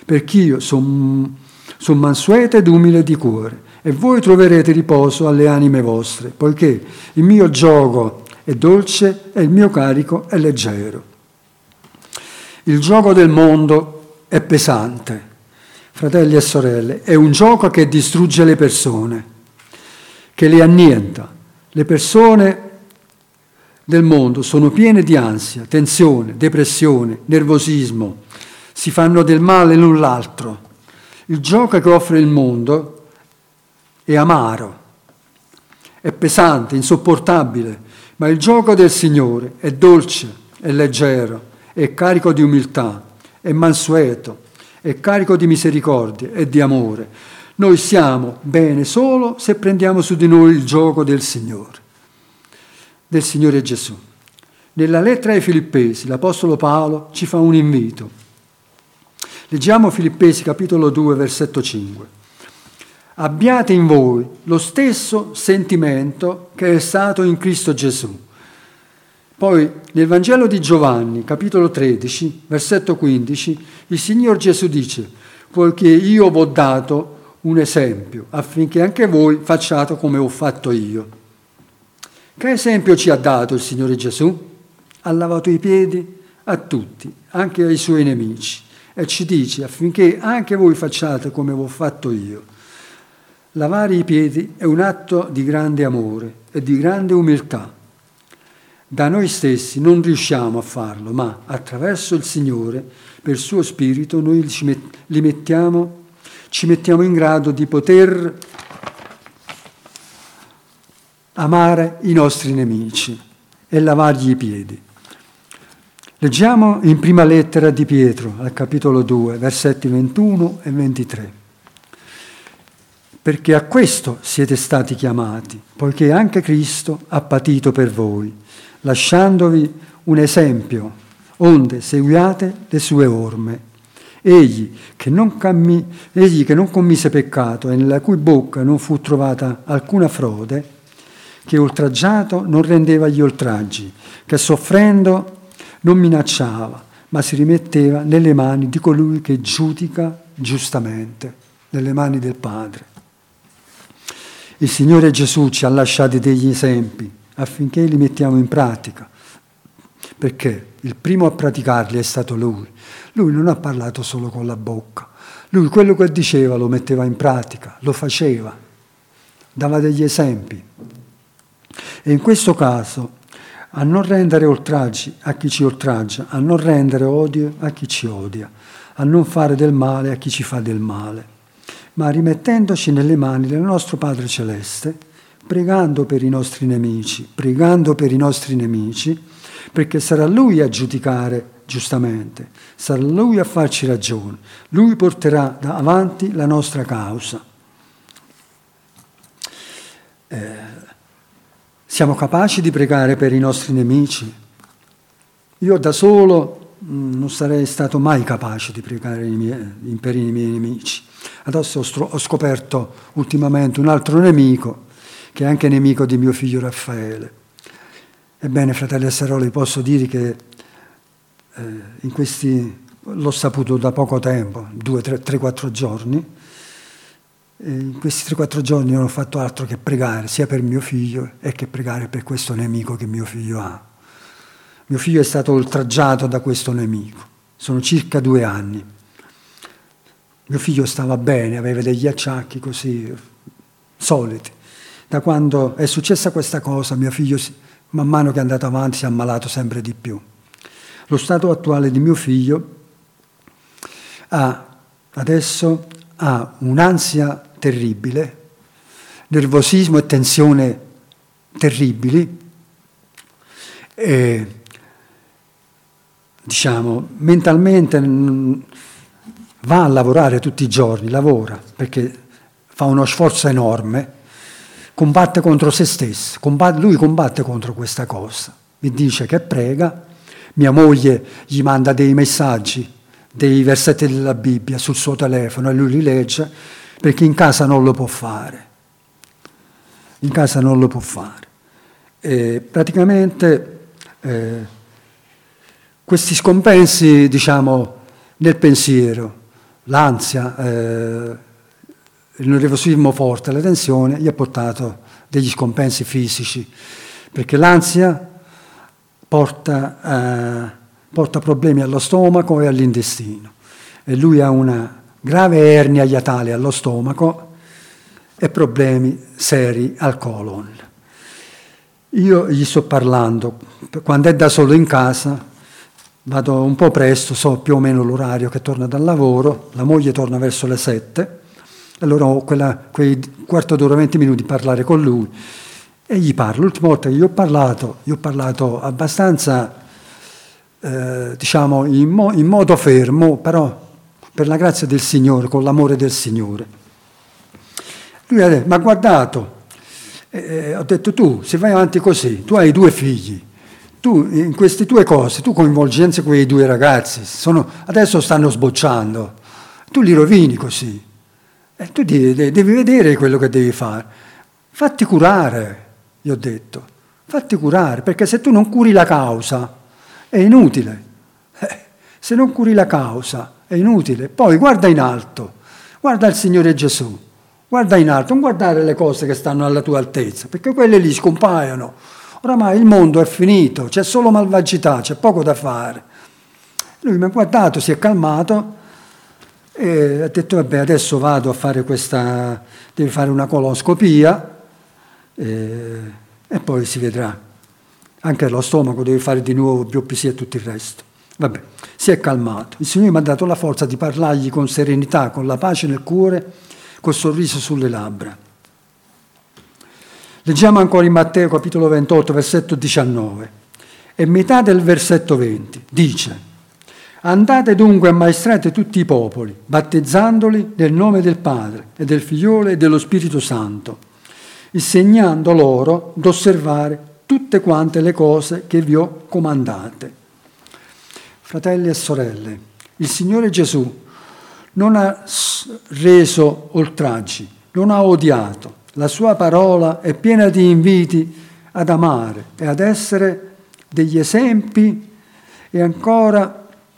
perché io sono son mansueto ed umile di cuore, e voi troverete riposo alle anime vostre, poiché il mio giogo è dolce e il mio carico è leggero. Il gioco del mondo è pesante, fratelli e sorelle, è un gioco che distrugge le persone, che le annienta. Le persone del mondo sono piene di ansia, tensione, depressione, nervosismo, si fanno del male l'un l'altro. Il gioco che offre il mondo è amaro, è pesante, insopportabile, ma il gioco del Signore è dolce, è leggero, è carico di umiltà, è mansueto, è carico di misericordia e di amore. Noi siamo bene solo se prendiamo su di noi il gioco del Signore, del Signore Gesù. Nella lettera ai Filippesi, l'Apostolo Paolo ci fa un invito. Leggiamo Filippesi capitolo due, versetto cinque. Abbiate in voi lo stesso sentimento che è stato in Cristo Gesù. Poi nel Vangelo di Giovanni, capitolo tredici, versetto quindici, il Signor Gesù dice: poiché io vi ho dato un esempio, affinché anche voi facciate come ho fatto io. Che esempio ci ha dato il Signore Gesù? Ha lavato i piedi a tutti, anche ai suoi nemici. E ci dice affinché anche voi facciate come ho fatto io. Lavare i piedi è un atto di grande amore e di grande umiltà. Da noi stessi non riusciamo a farlo, ma attraverso il Signore, per il suo Spirito, noi ci, met- li mettiamo, ci mettiamo in grado di poter amare i nostri nemici e lavargli i piedi. Leggiamo in prima lettera di Pietro, al capitolo due, versetti ventuno e ventitré. Perché a questo siete stati chiamati, poiché anche Cristo ha patito per voi, lasciandovi un esempio, onde seguiate le sue orme. Egli che non, cammi, egli che non commise peccato e nella cui bocca non fu trovata alcuna frode, che oltraggiato non rendeva gli oltraggi, che soffrendo non minacciava, ma si rimetteva nelle mani di colui che giudica giustamente, nelle mani del Padre. Il Signore Gesù ci ha lasciati degli esempi affinché li mettiamo in pratica, perché il primo a praticarli è stato Lui. Lui non ha parlato solo con la bocca, Lui quello che diceva lo metteva in pratica, lo faceva, dava degli esempi. E in questo caso a non rendere oltraggi a chi ci oltraggia, a non rendere odio a chi ci odia, a non fare del male a chi ci fa del male, ma rimettendoci nelle mani del nostro Padre Celeste, pregando per i nostri nemici, pregando per i nostri nemici, perché sarà Lui a giudicare giustamente, sarà Lui a farci ragione, Lui porterà avanti la nostra causa. Eh, Siamo capaci di pregare per i nostri nemici? Io da solo mh, non sarei stato mai capace di pregare i miei, per i miei nemici. Adesso ho, stro- ho scoperto ultimamente un altro nemico, che è anche nemico di mio figlio Raffaele. Ebbene, fratelli e sorelle, posso dire che eh, in questi, l'ho saputo da poco tempo, due, tre, tre, quattro giorni, in questi tre quattro giorni non ho fatto altro che pregare sia per mio figlio e che pregare per questo nemico che mio figlio ha. Mio figlio è stato oltraggiato da questo nemico. Sono circa due anni. Mio figlio stava bene, aveva degli acciacchi così soliti. Da quando è successa questa cosa, mio figlio, man mano che è andato avanti, si è ammalato sempre di più. Lo stato attuale di mio figlio ha adesso ha un'ansia terribile, nervosismo e tensione terribili, e diciamo mentalmente va a lavorare tutti i giorni, lavora perché fa uno sforzo enorme, combatte contro se stesso, combatte, lui combatte contro questa cosa, mi dice che prega, mia moglie gli manda dei messaggi, dei versetti della Bibbia sul suo telefono e lui li legge, perché in casa non lo può fare. In casa non lo può fare. E praticamente eh, questi scompensi, diciamo, nel pensiero l'ansia, eh, il nervosismo forte, la tensione, gli ha portato degli scompensi fisici, perché l'ansia porta, eh, porta problemi allo stomaco e all'intestino, e lui ha una grave ernia iatale allo stomaco e problemi seri al colon. Io gli sto parlando, quando è da solo in casa, vado un po' presto, so più o meno l'orario che torna dal lavoro, la moglie torna verso le sette, allora ho quella, quei quarto d'ora, venti minuti di parlare con lui, e gli parlo. L'ultima volta che gli ho parlato, gli ho parlato abbastanza, eh, diciamo, in, mo- in modo fermo, però per la grazia del Signore, con l'amore del Signore. Lui ha detto, ma guardato, eh, ho detto, tu, se vai avanti così, tu hai due figli, tu in queste tue cose, tu coinvolgi anche quei due ragazzi, sono, adesso stanno sbocciando, tu li rovini così. E tu devi, devi vedere quello che devi fare. Fatti curare, gli ho detto, fatti curare, perché se tu non curi la causa è inutile. Eh, se non curi la causa è inutile. Poi guarda in alto, guarda il Signore Gesù, guarda in alto, non guardare le cose che stanno alla tua altezza, perché quelle lì scompaiono. Oramai il mondo è finito, c'è solo malvagità, c'è poco da fare. Lui mi ha guardato, si è calmato, e ha detto, vabbè, adesso vado a fare questa, devi fare una coloscopia e, e poi si vedrà. Anche lo stomaco devi fare di nuovo biopsia e tutto il resto. Vabbè, si è calmato. Il Signore mi ha dato la forza di parlargli con serenità, con la pace nel cuore, col sorriso sulle labbra. Leggiamo ancora in Matteo capitolo ventotto, versetto diciannove. E metà del versetto venti dice: andate dunque e ammaestrate tutti i popoli, battezzandoli nel nome del Padre e del Figliolo e dello Spirito Santo, insegnando loro d'osservare tutte quante le cose che vi ho comandate. Fratelli e sorelle, il Signore Gesù non ha reso oltraggi, non ha odiato. La sua parola è piena di inviti ad amare e ad essere degli esempi e ancora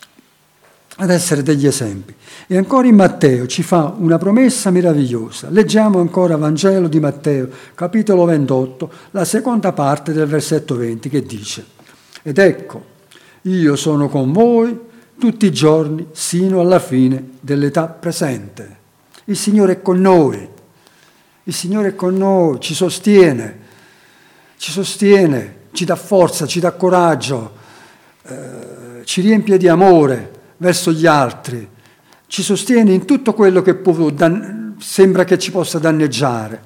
ad essere degli esempi. E ancora in Matteo ci fa una promessa meravigliosa. Leggiamo ancora Vangelo di Matteo, capitolo ventotto, la seconda parte del versetto venti, che dice: ed ecco, io sono con voi tutti i giorni sino alla fine dell'età presente. Il Signore è con noi, il Signore è con noi, ci sostiene, ci sostiene, ci dà forza, ci dà coraggio, eh, ci riempie di amore verso gli altri, ci sostiene in tutto quello che può, dan- sembra che ci possa danneggiare.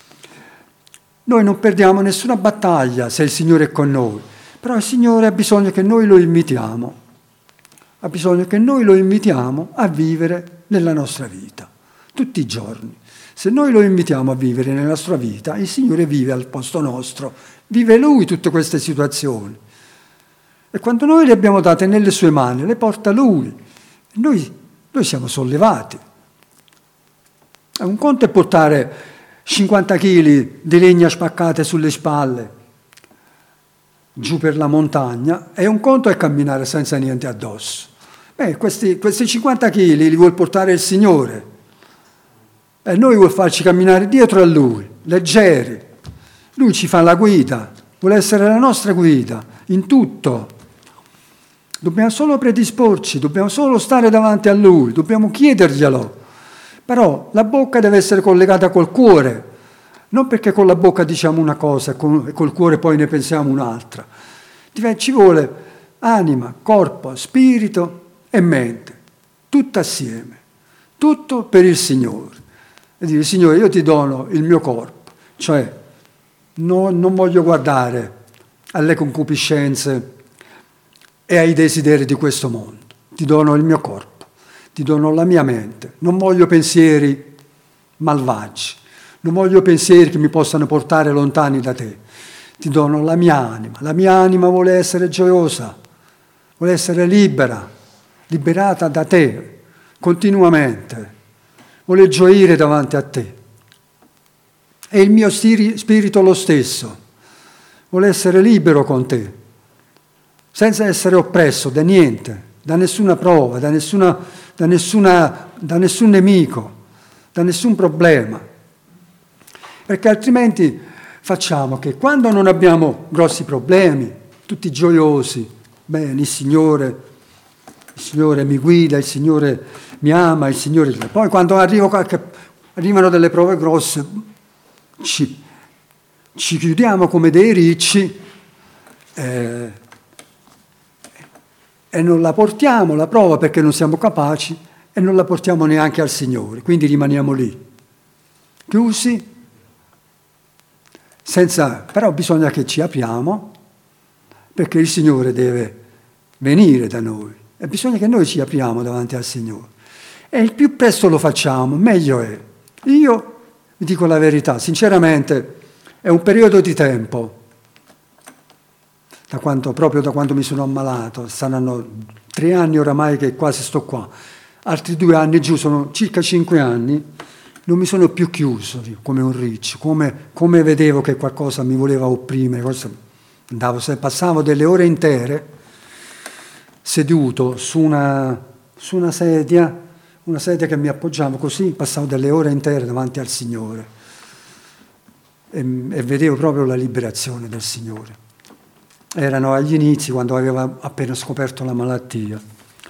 Noi non perdiamo nessuna battaglia se il Signore è con noi, però il Signore ha bisogno che noi lo invitiamo, ha bisogno che noi lo invitiamo a vivere nella nostra vita, tutti i giorni. Se noi lo invitiamo a vivere nella nostra vita, il Signore vive al posto nostro, vive Lui tutte queste situazioni. E quando noi le abbiamo date nelle sue mani, le porta Lui. Noi, noi siamo sollevati. Un conto è portare cinquanta chili di legna spaccate sulle spalle giù per la montagna, e un conto è camminare senza niente addosso. Beh, questi, questi cinquanta chili li vuol portare il Signore. E noi vuol farci camminare dietro a Lui, leggeri. Lui ci fa la guida, vuole essere la nostra guida in tutto. Dobbiamo solo predisporci, dobbiamo solo stare davanti a Lui, dobbiamo chiederglielo. Però la bocca deve essere collegata col cuore, non perché con la bocca diciamo una cosa e col cuore poi ne pensiamo un'altra. Ci vuole anima, corpo, spirito e mente, tutto assieme, tutto per il Signore. E dire: Signore, io ti dono il mio corpo, cioè no, non voglio guardare alle concupiscenze e ai desideri di questo mondo. Ti dono il mio corpo, ti dono la mia mente. Non voglio pensieri malvagi, non voglio pensieri che mi possano portare lontani da te. Ti dono la mia anima. La mia anima vuole essere gioiosa, vuole essere libera, liberata da te continuamente. Vuole gioire davanti a te. E il mio spirito lo stesso. Vuole essere libero con te, senza essere oppresso da niente, da nessuna prova, da nessuna da, nessuna, da nessun nemico, da nessun problema. Perché altrimenti facciamo che quando non abbiamo grossi problemi, tutti gioiosi, bene, il Signore, il Signore mi guida, il Signore mi ama, il Signore... Poi quando arriva qualche, arrivano delle prove grosse, ci, ci chiudiamo come dei ricci eh, e non la portiamo la prova perché non siamo capaci e non la portiamo neanche al Signore, quindi rimaniamo lì, chiusi, senza, però bisogna che ci apriamo perché il Signore deve venire da noi e bisogna che noi ci apriamo davanti al Signore e il più presto lo facciamo, meglio è. Io vi dico la verità, sinceramente è un periodo di tempo, da quando, proprio da quando mi sono ammalato, saranno tre anni oramai che quasi sto qua, altri due anni giù, sono circa cinque anni, non mi sono più chiuso come un riccio, come, come vedevo che qualcosa mi voleva opprimere, andavo, passavo delle ore intere seduto su una, su una sedia, una sedia che mi appoggiavo così, passavo delle ore intere davanti al Signore e, e vedevo proprio la liberazione del Signore. Erano agli inizi, quando avevo appena scoperto la malattia.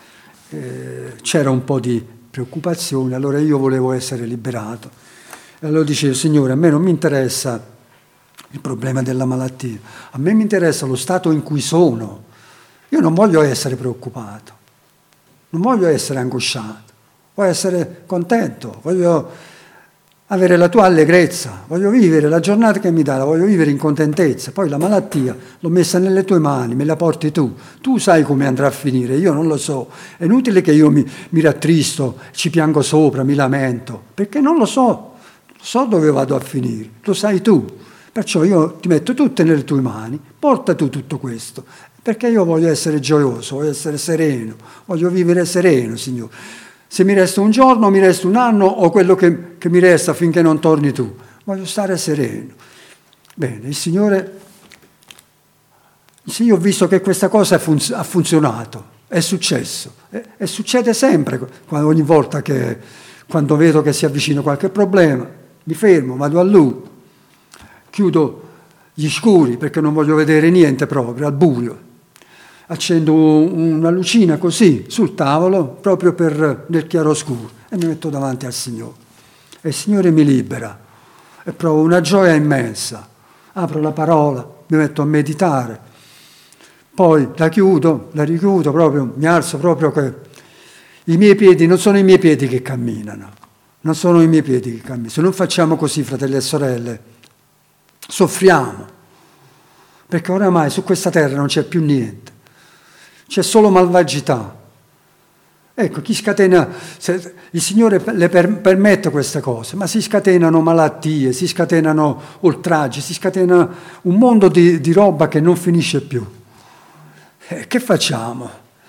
Eh, c'era un po' di preoccupazione, allora io volevo essere liberato. E allora dicevo, Signore, a me non mi interessa il problema della malattia, a me mi interessa lo stato in cui sono. Io non voglio essere preoccupato, non voglio essere angosciato, voglio essere contento, voglio avere la tua allegrezza, voglio vivere la giornata che mi dà, la voglio vivere in contentezza. Poi la malattia l'ho messa nelle tue mani, me la porti tu. Tu sai come andrà a finire, io non lo so. È inutile che io mi, mi rattristo, ci piango sopra, mi lamento, perché non lo so, so dove vado a finire, lo sai tu. Perciò io ti metto tutte nelle tue mani, porta tu tutto questo, perché io voglio essere gioioso, voglio essere sereno, voglio vivere sereno, Signore. Se mi resta un giorno, mi resta un anno o quello che, che mi resta finché non torni tu. Voglio stare sereno. Bene, il Signore... Sì, io ho visto che questa cosa funz- ha funzionato, è successo. E, e succede sempre, quando, ogni volta che... Quando vedo che si avvicina qualche problema, mi fermo, vado a Lui, chiudo gli scuri perché non voglio vedere niente proprio, al buio. Accendo una lucina così sul tavolo, proprio per nel chiaroscuro, e mi metto davanti al Signore. E il Signore mi libera e provo una gioia immensa. Apro la parola, mi metto a meditare, poi la chiudo, la richiudo proprio, mi alzo proprio che i miei piedi non sono i miei piedi che camminano, non sono i miei piedi che camminano. Se non facciamo così, fratelli e sorelle, soffriamo, perché oramai su questa terra non c'è più niente. C'è solo malvagità. Ecco, chi scatena, se, il Signore le per, permette queste cose, ma si scatenano malattie, si scatenano oltraggi, si scatena un mondo di, di roba che non finisce più. Eh, che facciamo?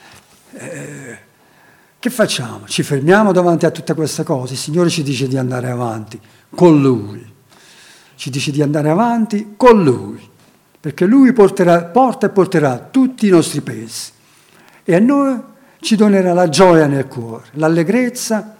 Eh, che facciamo? Ci fermiamo davanti a tutte queste cose? Il Signore ci dice di andare avanti con Lui. Ci dice di andare avanti con Lui, perché Lui porterà, porta e porterà tutti i nostri pesi. E a noi ci donerà la gioia nel cuore, l'allegrezza,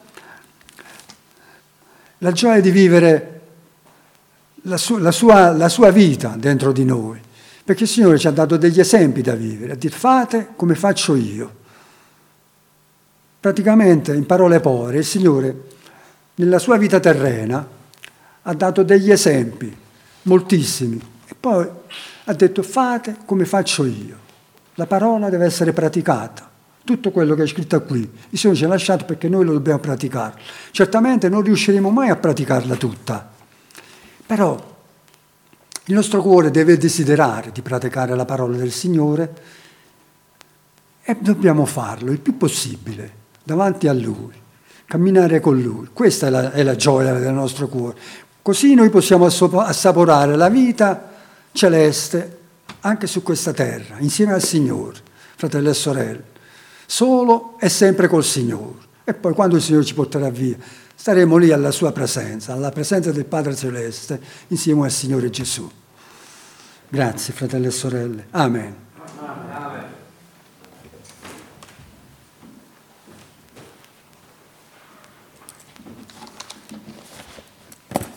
la gioia di vivere la, su, la, sua, la sua vita dentro di noi. Perché il Signore ci ha dato degli esempi da vivere, a dire fate come faccio io. Praticamente, in parole povere, il Signore nella sua vita terrena ha dato degli esempi, moltissimi, e poi ha detto fate come faccio io. La parola deve essere praticata. Tutto quello che è scritto qui, il Signore ci ha lasciato perché noi lo dobbiamo praticare. Certamente non riusciremo mai a praticarla tutta, però il nostro cuore deve desiderare di praticare la parola del Signore e dobbiamo farlo il più possibile, davanti a Lui, camminare con Lui. Questa è la, è la gioia del nostro cuore. Così noi possiamo assaporare la vita celeste anche su questa terra, insieme al Signore, fratelli e sorelle, solo e sempre col Signore. E poi quando il Signore ci porterà via, staremo lì alla sua presenza, alla presenza del Padre Celeste, insieme al Signore Gesù. Grazie, fratelli e sorelle. Amen.